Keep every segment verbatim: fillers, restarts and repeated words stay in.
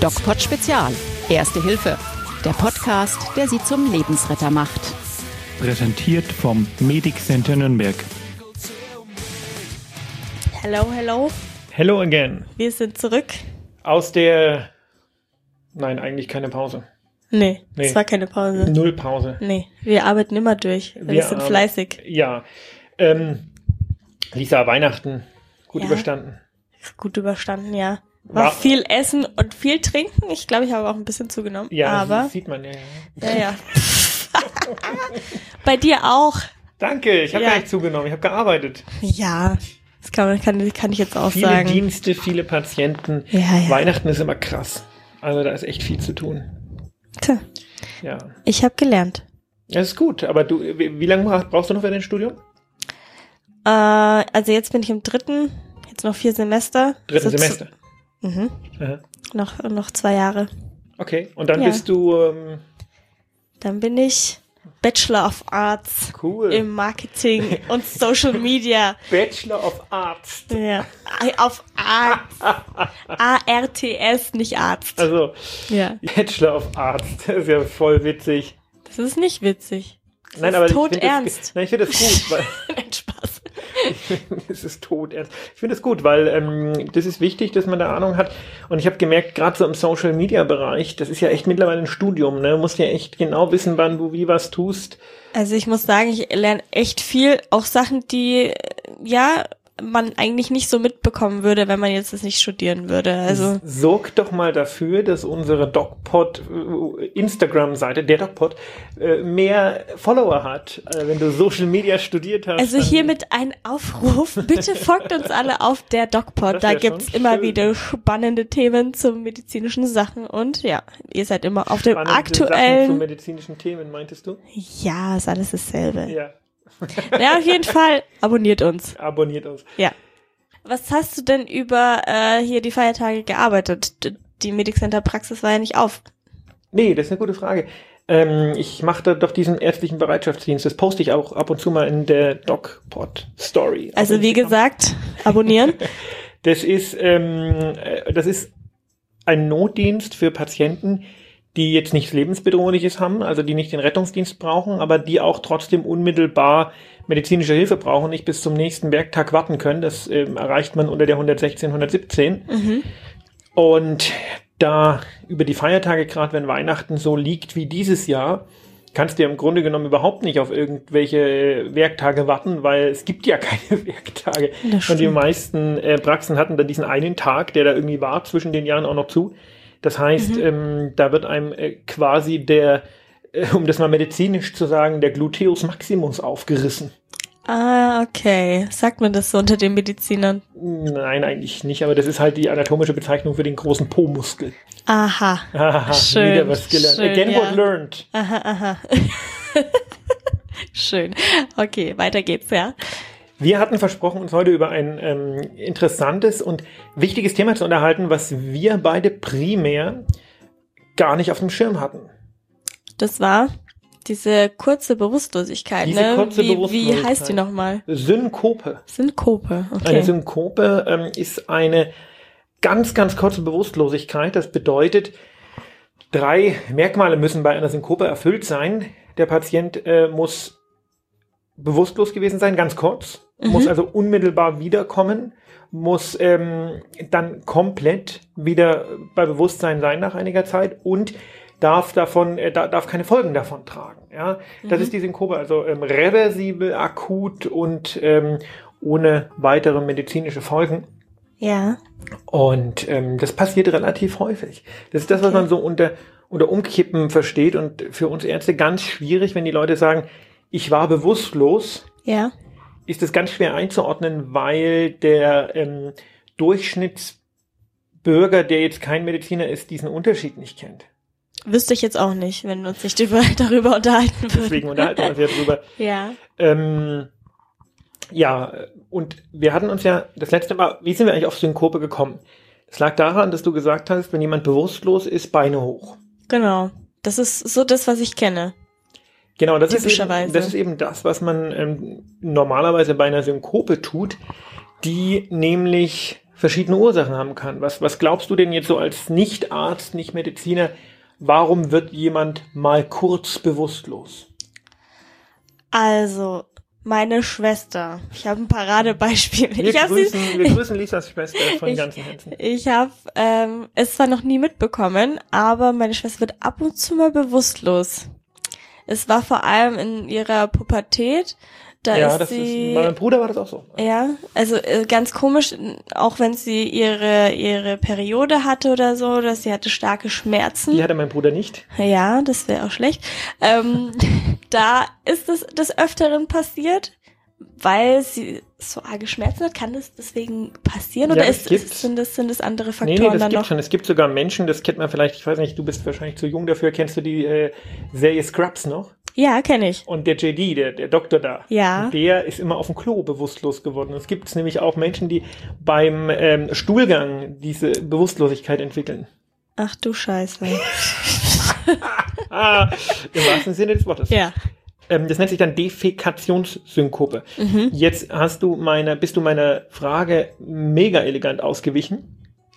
DocPod Spezial. Erste Hilfe. Der Podcast, der Sie zum Lebensretter macht. Präsentiert vom Medic Center Nürnberg. Hello, hello. Hello again. Wir sind zurück. Aus der... Nein, eigentlich keine Pause. Nee, Nee. es war keine Pause. Null Pause. Nee, wir arbeiten immer durch. Wir, Wir sind arbe- fleißig. Ja. Ähm, Lisa, Weihnachten gut Ja. überstanden. Gut überstanden, ja. War War- viel Essen und viel trinken. Ich glaube, ich habe auch ein bisschen zugenommen. Ja, aber das sieht man ja. ja. ja, ja. Bei dir auch. Danke, ich habe Ja. gar nicht zugenommen. Ich habe gearbeitet. Ja, das kann, man, kann, kann ich jetzt auch Viele sagen. Dienste, viele Patienten. Ja, ja. Weihnachten ist immer krass. Also da ist echt viel zu tun. Tja, Ja. ich habe gelernt. Das ist gut, aber du, wie, wie lange brauch- brauchst du noch für dein Studium? Äh, also jetzt bin ich im dritten, jetzt noch vier Semester. Dritten So Semester. z- Mhm. Aha. Noch, noch zwei Jahre. Okay, und dann Ja. bist du ähm, Dann bin ich Bachelor of Arts cool. im Marketing und Social Media. Bachelor of Arts. Ja, auf Arts. A R T S, nicht Arzt. Also, Ja, Bachelor of Arts, das ist ja voll witzig. das ist nicht witzig. Das Nein, ist aber ich tot finde das, ernst. nein, ich finde das gut, weil Nein, Spaß. es ist tot ernst. Ich finde es gut, weil ähm, das ist wichtig, dass man da Ahnung hat. Und ich habe gemerkt, gerade so im Social Media Bereich, das ist ja echt mittlerweile ein Studium, ne? Du musst ja echt genau wissen, wann du wie was tust. Also ich muss sagen, ich lerne echt viel, auch Sachen, die, äh, ja, man eigentlich nicht so mitbekommen würde, wenn man jetzt das nicht studieren würde. Also Sorg doch mal dafür, dass unsere DocPod äh, Instagram-Seite, der DocPod, äh, mehr Follower hat. Äh, wenn du Social Media studiert hast. Also dann- hiermit ein Aufruf. Bitte folgt uns alle auf der DocPod. Das Da wär gibt's schon immer schön. wieder spannende Themen zu medizinischen Sachen. Und ja, ihr seid immer auf dem Spannende Sachen zu aktuellen... medizinischen Themen, meintest du? Ja, ist alles dasselbe. Ja. Ja, auf jeden Fall abonniert uns. Abonniert uns. Ja. Was hast du denn über äh, hier die Feiertage gearbeitet? D- Die Medic Center Praxis war ja nicht auf. Nee, das ist eine gute Frage. Ähm, ich mache da doch diesen ärztlichen Bereitschaftsdienst. Das poste ich auch ab und zu mal in der DocPod Story. auf Also wie Instagram. gesagt, abonnieren. Das ist, ähm, äh, das ist ein Notdienst für Patienten, die jetzt nichts Lebensbedrohliches haben, also die nicht den Rettungsdienst brauchen, aber die auch trotzdem unmittelbar medizinische Hilfe brauchen, nicht bis zum nächsten Werktag warten können. Das ähm, erreicht man unter der hundertsechzehn, hundertsiebzehn. Mhm. Und da über die Feiertage, gerade wenn Weihnachten so liegt wie dieses Jahr, kannst du ja im Grunde genommen überhaupt nicht auf irgendwelche Werktage warten, weil es gibt ja keine Werktage. Das Und die stimmt. meisten äh, Praxen hatten dann diesen einen Tag, der da irgendwie war, zwischen den Jahren auch noch zu. Das heißt, Mhm. ähm, da wird einem äh, quasi der, äh, um das mal medizinisch zu sagen, der Gluteus Maximus aufgerissen. Ah, okay. Sagt man das so unter den Medizinern? Nein, eigentlich nicht, aber das ist halt die anatomische Bezeichnung für den großen Po-Muskel. Aha. Haha, Schön, wieder was gelernt. schön, Again ja. what learned. Aha, aha. Schön. Okay, weiter geht's, ja. Wir hatten versprochen, uns heute über ein ähm, interessantes und wichtiges Thema zu unterhalten, was wir beide primär gar nicht auf dem Schirm hatten. Das war diese kurze Bewusstlosigkeit, Diese ne? kurze wie, Wie Bewusstlosigkeit. heißt die nochmal? Synkope. Synkope, Eine okay. Synkope ähm, ist eine ganz, ganz kurze Bewusstlosigkeit. Das bedeutet, drei Merkmale müssen bei einer Synkope erfüllt sein. Der Patient äh, muss bewusstlos gewesen sein, ganz kurz, Mhm. muss also unmittelbar wiederkommen, muss ähm, dann komplett wieder bei Bewusstsein sein nach einiger Zeit und darf davon, äh, da, darf keine Folgen davon tragen. Ja, das Mhm. ist die Synkope, also ähm, reversibel, akut und ähm, ohne weitere medizinische Folgen. Ja. Und ähm, das passiert relativ häufig. Das ist das, was Okay. man so unter, unter Umkippen versteht und für uns Ärzte ganz schwierig, wenn die Leute sagen, ich war bewusstlos, Ja. ist das ganz schwer einzuordnen, weil der ähm, Durchschnittsbürger, der jetzt kein Mediziner ist, diesen Unterschied nicht kennt. Wüsste ich jetzt auch nicht, wenn wir uns nicht über, darüber unterhalten würden. Deswegen unterhalten wir uns jetzt drüber. Ja. Ähm, ja, und wir hatten uns ja das letzte Mal, wie sind wir eigentlich auf Synkope gekommen? Es lag daran, dass du gesagt hast, wenn jemand bewusstlos ist, Beine hoch. Genau. Das ist so das, was ich kenne. Genau, das ist, eben, Typischerweise. das ist eben das, was man ähm, normalerweise bei einer Synkope tut, die nämlich verschiedene Ursachen haben kann. Was, was glaubst du denn jetzt so als Nicht-Arzt, Nicht-Mediziner, warum wird jemand mal kurz bewusstlos? Also, meine Schwester. Ich habe ein Paradebeispiel. Wir, ich grüßen, wir grüßen Lisas Schwester von ich, ganzem Herzen. Ich habe ähm, es zwar noch nie mitbekommen, aber meine Schwester wird ab und zu mal bewusstlos. Es war vor allem in ihrer Pubertät. Da ja, ist das sie, ist, bei meinem Bruder war das auch so. Ja, also äh, ganz komisch, auch wenn sie ihre ihre Periode hatte oder so, dass sie hatte starke Schmerzen. Die hatte mein Bruder nicht. Ja, das wäre auch schlecht. Ähm, da ist es des Öfteren passiert, weil sie so arge Schmerzen hat. Kann das deswegen passieren Ja, oder das ist, gibt's. ist, sind, das, sind das andere Nee, Faktoren nee, das dann gibt noch? schon. Es gibt sogar Menschen, das kennt man vielleicht, ich weiß nicht, du bist wahrscheinlich zu jung dafür, kennst du die äh, Serie Scrubs noch? Ja, kenne ich. Und der J D, der, der Doktor da, Ja. der ist immer auf dem Klo bewusstlos geworden. Und es gibt nämlich auch Menschen, die beim ähm, Stuhlgang diese Bewusstlosigkeit entwickeln. Ach du Scheiße. Ah, im wahrsten Sinne des Wortes. Ja. Ähm, das nennt sich dann Defekationssynkope. Mhm. Jetzt hast du meine, bist du meiner Frage mega elegant ausgewichen.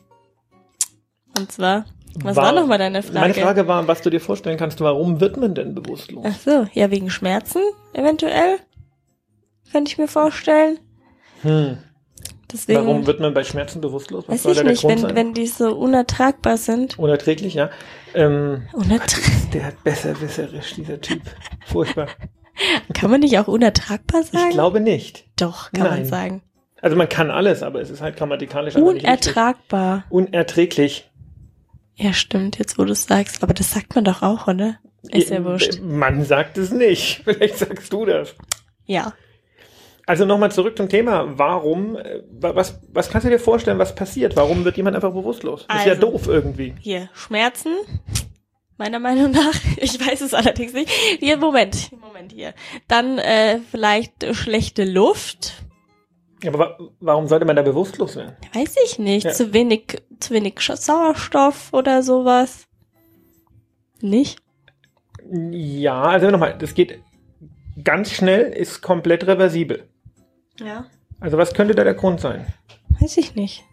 Und zwar, was war, war nochmal deine Frage? Meine Frage war, was du dir vorstellen kannst, warum wird man denn bewusstlos? Ach so, ja, wegen Schmerzen eventuell. Könnte ich mir vorstellen. Hm. Deswegen, Warum wird man bei Schmerzen bewusstlos? Was weiß soll ich da der nicht, Grund wenn, sein? wenn die so unertragbar sind. Unerträglich, ja. Ähm, Unertragbar. der hat besserwisserisch, dieser Typ. Furchtbar. Kann man nicht auch unertragbar sagen? Ich glaube nicht. Doch, kann Nein. man sagen. Also man kann alles, aber es ist halt grammatikalisch einfach nicht richtig. Unertragbar. Unerträglich. Ja, stimmt, jetzt wo du es sagst. Aber das sagt man doch auch, oder? Ist ja wurscht. Man sagt es nicht. Vielleicht sagst du das. Ja. Also nochmal zurück zum Thema. Warum, äh, was, was kannst du dir vorstellen, was passiert? Warum wird jemand einfach bewusstlos? Das ist ja Also, doof irgendwie. Hier, Schmerzen, meiner Meinung nach. Ich weiß es allerdings nicht. Hier, Moment, Moment hier. Dann äh, vielleicht schlechte Luft. Aber wa warum sollte man da bewusstlos werden? Weiß ich nicht. Ja. Zu wenig, zu wenig Sauerstoff oder sowas. Nicht? Ja, also nochmal, das geht ganz schnell, ist komplett reversibel. Ja. Also was könnte da der Grund sein? Weiß ich nicht.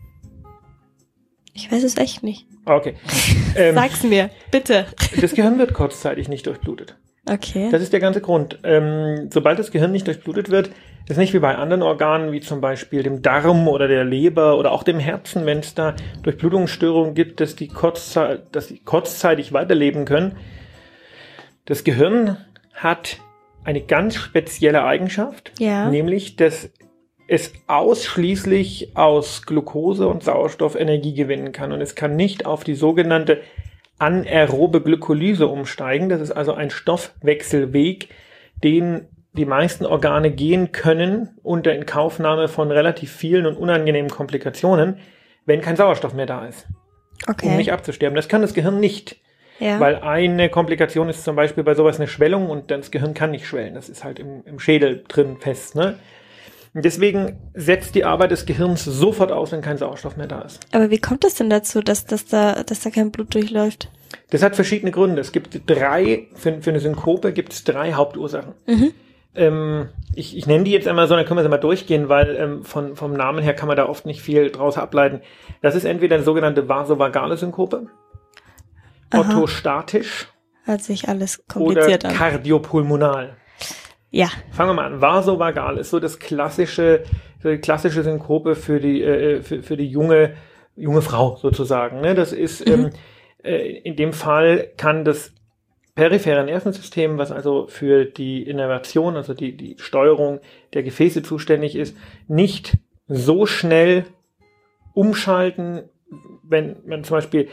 Ich weiß es echt nicht. Okay. Ähm, Sag's mir, bitte. das Gehirn wird kurzzeitig nicht durchblutet. Okay. Das ist der ganze Grund. Ähm, sobald das Gehirn nicht durchblutet wird, ist nicht wie bei anderen Organen, wie zum Beispiel dem Darm oder der Leber oder auch dem Herzen, wenn es da Durchblutungsstörungen gibt, dass die, kurzzei dass die kurzzeitig weiterleben können. Das Gehirn hat eine ganz spezielle Eigenschaft, Ja. nämlich, dass es ausschließlich aus Glucose und Sauerstoff Energie gewinnen kann. Und es kann nicht auf die sogenannte anaerobe Glykolyse umsteigen. Das ist also ein Stoffwechselweg, den die meisten Organe gehen können unter Inkaufnahme von relativ vielen und unangenehmen Komplikationen, wenn kein Sauerstoff mehr da ist, Okay. um nicht abzusterben. Das kann das Gehirn nicht. Ja. Weil eine Komplikation ist zum Beispiel bei sowas eine Schwellung und das Gehirn kann nicht schwellen. Das ist halt im, im Schädel drin fest, ne? Und deswegen setzt die Arbeit des Gehirns sofort aus, wenn kein Sauerstoff mehr da ist. Aber wie kommt es denn dazu, dass, dass, da, dass da kein Blut durchläuft? Das hat verschiedene Gründe. Es gibt drei, für, für eine Synkope gibt es drei Hauptursachen. Mhm. Ähm, ich, ich nenne die jetzt einmal so, dann können wir sie mal durchgehen, weil ähm, von, vom Namen her kann man da oft nicht viel draus ableiten. Das ist entweder eine sogenannte vasovagale Synkope, Aha. orthostatisch Hört sich alles oder kompliziert an. kardiopulmonal. Ja. Fangen wir mal an. Vasovagal ist so das klassische, so die klassische Synkope für die, äh, für, für die junge, junge Frau sozusagen. Ne? Das ist, Mhm. ähm, äh, in dem Fall kann das periphere Nervensystem, was also für die Innervation, also die, die Steuerung der Gefäße zuständig ist, nicht so schnell umschalten, wenn man zum Beispiel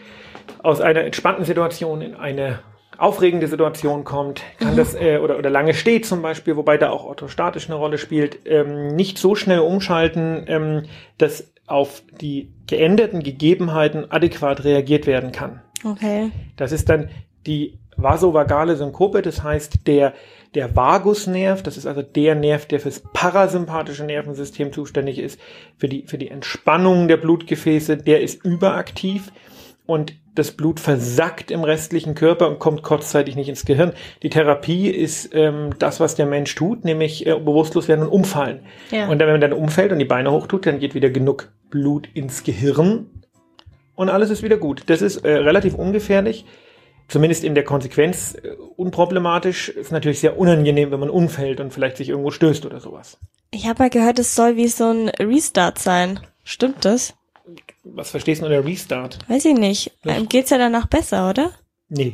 aus einer entspannten Situation in eine aufregende Situation kommt, kann Mhm. das, äh, oder, oder lange steht zum Beispiel, wobei da auch orthostatisch eine Rolle spielt, ähm, nicht so schnell umschalten, ähm, dass auf die geänderten Gegebenheiten adäquat reagiert werden kann. Okay. Das ist dann die vasovagale Synkope, das heißt der, der Vagusnerv, das ist also der Nerv, der fürs parasympathische Nervensystem zuständig ist, für die, für die Entspannung der Blutgefäße, der ist überaktiv und das Blut versackt im restlichen Körper und kommt kurzzeitig nicht ins Gehirn. Die Therapie ist ähm, das, was der Mensch tut, nämlich äh, bewusstlos werden und umfallen. Ja. Und dann, wenn man dann umfällt und die Beine hochtut, dann geht wieder genug Blut ins Gehirn und alles ist wieder gut. Das ist äh, relativ ungefährlich, zumindest in der Konsequenz äh, unproblematisch. Ist natürlich sehr unangenehm, wenn man umfällt und vielleicht sich irgendwo stößt oder sowas. Ich habe mal gehört, es soll wie so ein Restart sein. Stimmt das? Was verstehst du unter Restart? Weiß ich nicht. Einem geht's ja danach besser, oder? Nee.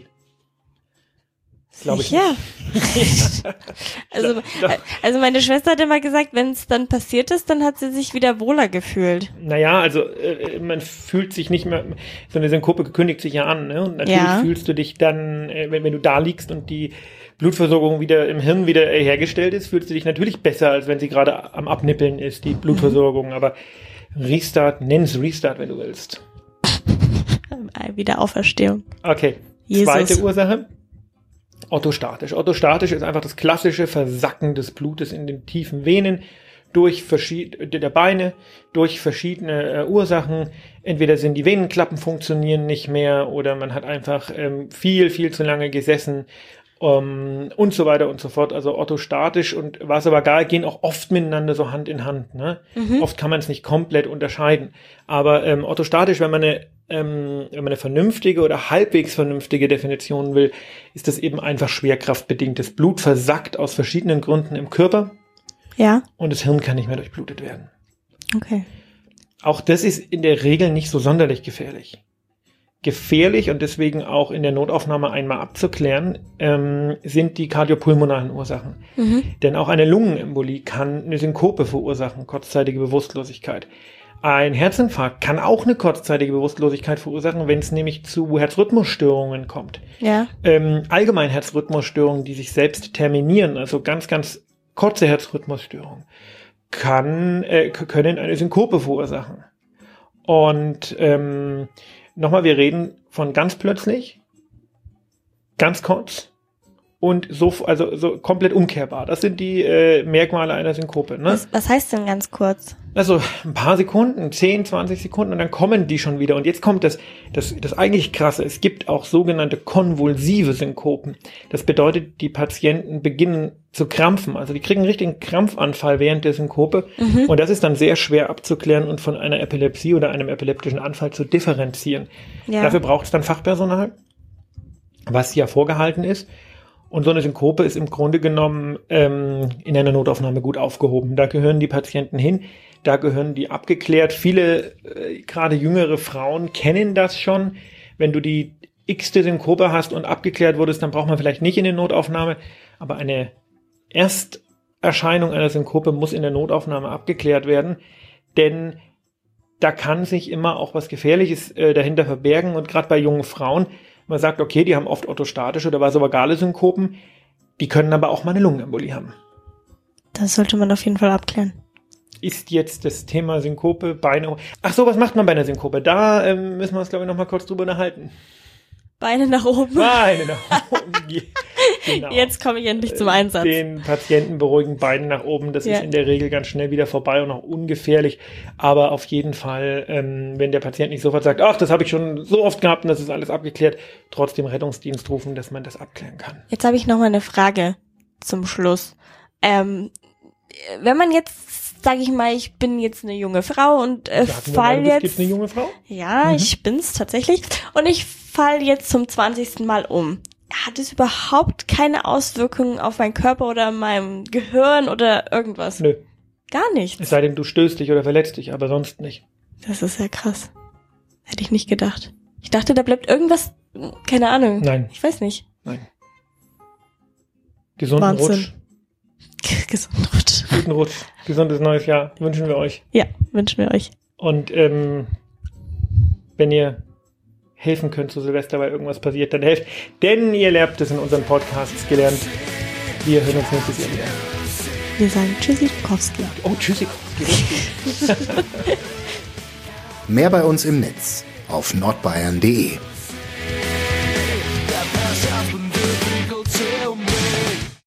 Glaube ich ja. nicht. also, also meine Schwester hat immer gesagt, wenn es dann passiert ist, dann hat sie sich wieder wohler gefühlt. Naja, also äh, man fühlt sich nicht mehr, so eine Synkope kündigt sich ja an, ne? Und natürlich ja. fühlst du dich dann, äh, wenn, wenn du da liegst und die Blutversorgung wieder im Hirn wieder äh, hergestellt ist, fühlst du dich natürlich besser, als wenn sie gerade am Abnippeln ist, die Blutversorgung. Mhm. Aber Restart, nenn's Restart, wenn du willst. Wiederauferstehung. Okay, Jesus. Zweite Ursache. Orthostatisch. Orthostatisch ist einfach das klassische Versacken des Blutes in den tiefen Venen durch verschiedene der Beine, durch verschiedene äh, Ursachen. Entweder sind die Venenklappen funktionieren nicht mehr oder man hat einfach ähm, viel, viel zu lange gesessen um, und so weiter und so fort. Also orthostatisch und vasovagal gehen auch oft miteinander so Hand in Hand. Ne? Mhm. Oft kann man es nicht komplett unterscheiden. Aber ähm, orthostatisch, wenn man eine Ähm, wenn man eine vernünftige oder halbwegs vernünftige Definition will, ist das eben einfach schwerkraftbedingt. Das Blut versackt aus verschiedenen Gründen im Körper. Ja. Und das Hirn kann nicht mehr durchblutet werden. Okay. Auch das ist in der Regel nicht so sonderlich gefährlich. Gefährlich und deswegen auch in der Notaufnahme einmal abzuklären, ähm, sind die kardiopulmonalen Ursachen. Mhm. Denn auch eine Lungenembolie kann eine Synkope verursachen, kurzzeitige Bewusstlosigkeit. Ein Herzinfarkt kann auch eine kurzzeitige Bewusstlosigkeit verursachen, wenn es nämlich zu Herzrhythmusstörungen kommt. Ja. Ähm, allgemein Herzrhythmusstörungen, die sich selbst terminieren, also ganz, ganz kurze Herzrhythmusstörungen, kann, äh, können eine Synkope verursachen. Und ähm, nochmal, wir reden von ganz plötzlich, ganz kurz und so, also so komplett umkehrbar. Das sind die äh, Merkmale einer Synkope. Ne? Was, was heißt denn ganz kurz? Also ein paar Sekunden, zehn, zwanzig Sekunden und dann kommen die schon wieder. Und jetzt kommt das, das, das eigentlich Krasse. Es gibt auch sogenannte konvulsive Synkopen. Das bedeutet, die Patienten beginnen zu krampfen. Also die kriegen einen richtigen Krampfanfall während der Synkope. Mhm. Und das ist dann sehr schwer abzuklären und von einer Epilepsie oder einem epileptischen Anfall zu differenzieren. Ja. Dafür braucht es dann Fachpersonal, was ja vorgehalten ist. Und so eine Synkope ist im Grunde genommen ähm, in einer Notaufnahme gut aufgehoben. Da gehören die Patienten hin, da gehören die abgeklärt. Viele, äh, gerade jüngere Frauen, kennen das schon. Wenn du die x-te Synkope hast und abgeklärt wurdest, dann braucht man vielleicht nicht in die Notaufnahme. Aber eine Ersterscheinung einer Synkope muss in der Notaufnahme abgeklärt werden. Denn da kann sich immer auch was Gefährliches äh, dahinter verbergen. Und gerade bei jungen Frauen, man sagt, okay, die haben oft orthostatische oder vasovagale Synkopen, die können aber auch mal eine Lungenembolie haben. Das sollte man auf jeden Fall abklären. Ist jetzt das Thema Synkope, Beine... Ach so, was macht man bei einer Synkope? Da ähm, müssen wir uns, glaube ich, noch mal kurz drüber unterhalten. Beine nach oben. Beine nach oben. Genau. Jetzt komme ich endlich zum Einsatz. Den Patienten beruhigen, Beine nach oben. Das ja. ist in der Regel ganz schnell wieder vorbei und auch ungefährlich. Aber auf jeden Fall, ähm, wenn der Patient nicht sofort sagt, ach, das habe ich schon so oft gehabt und das ist alles abgeklärt, trotzdem Rettungsdienst rufen, dass man das abklären kann. Jetzt habe ich noch mal eine Frage zum Schluss. Ähm, wenn man jetzt, sage ich mal, ich bin jetzt eine junge Frau und äh, fall jetzt... Gibt eine junge Frau? Ja, mhm. ich bin's tatsächlich. Und ich fall jetzt zum zwanzigsten Mal um. Hat es überhaupt keine Auswirkungen auf meinen Körper oder meinem Gehirn oder irgendwas? Nö. Gar nichts. Es sei denn, du stößt dich oder verletzt dich, aber sonst nicht. Das ist ja krass. Hätte ich nicht gedacht. Ich dachte, da bleibt irgendwas, keine Ahnung. Nein. Ich weiß nicht. Nein. Gesunden Wahnsinn. Rutsch. Gesunden Rutsch. Guten Rutsch. Gesundes neues Jahr wünschen wir euch. Ja, wünschen wir euch. Und ähm, wenn ihr helfen könnt zu Silvester, weil irgendwas passiert, dann helft. Denn ihr habt es in unseren Podcasts gelernt. Wir hören uns nächstes Jahr wieder. Wir sagen Tschüssikowski. Oh, Tschüssikowski. Mehr bei uns im Netz auf nordbayern punkt de.